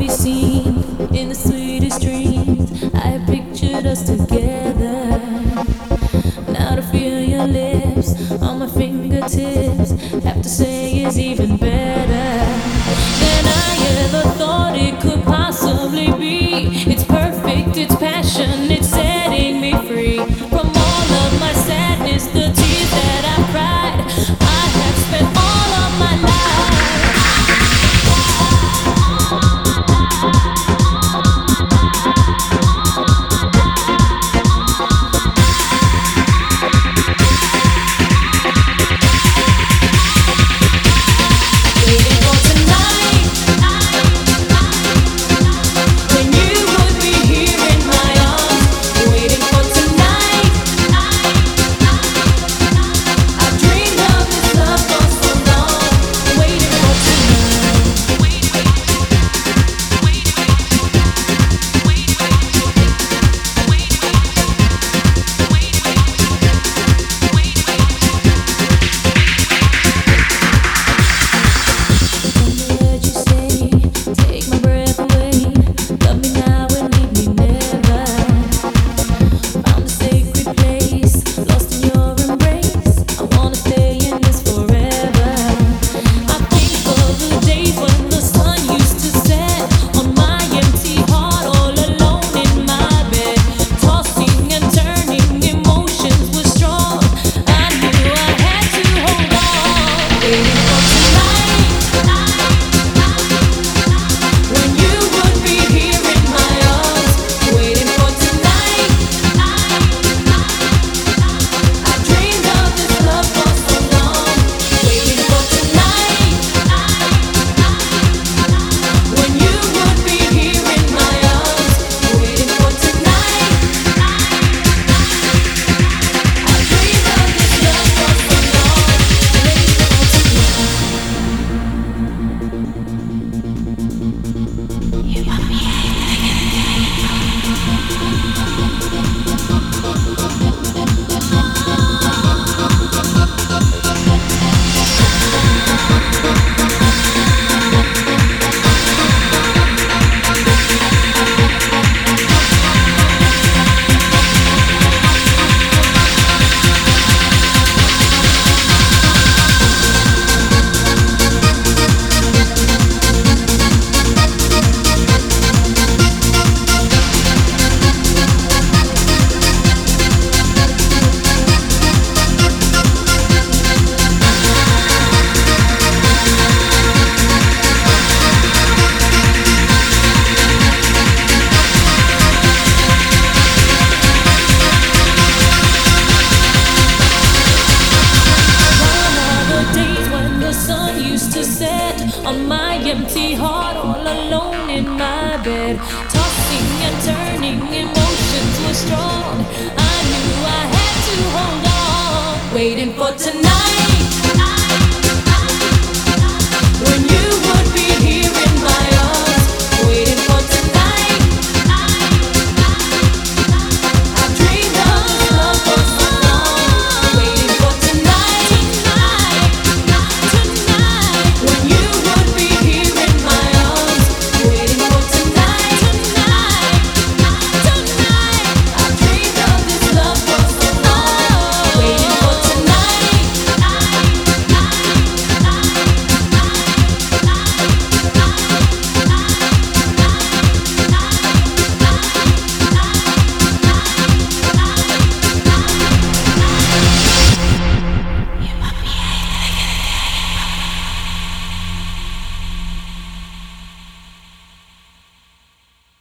be seen in the sweetest dreams. I pictured us together. Now to feel your lips on my fingertips, have to say is even better than I ever thought it could possibly be. It's perfect, it's passion, it's setting me free from all of my sadness, the tears that I've cried. I have spent all of my life. On my empty heart, all alone in my bed, tossing and turning, emotions were strong. I knew I had to hold on, waiting for tonight.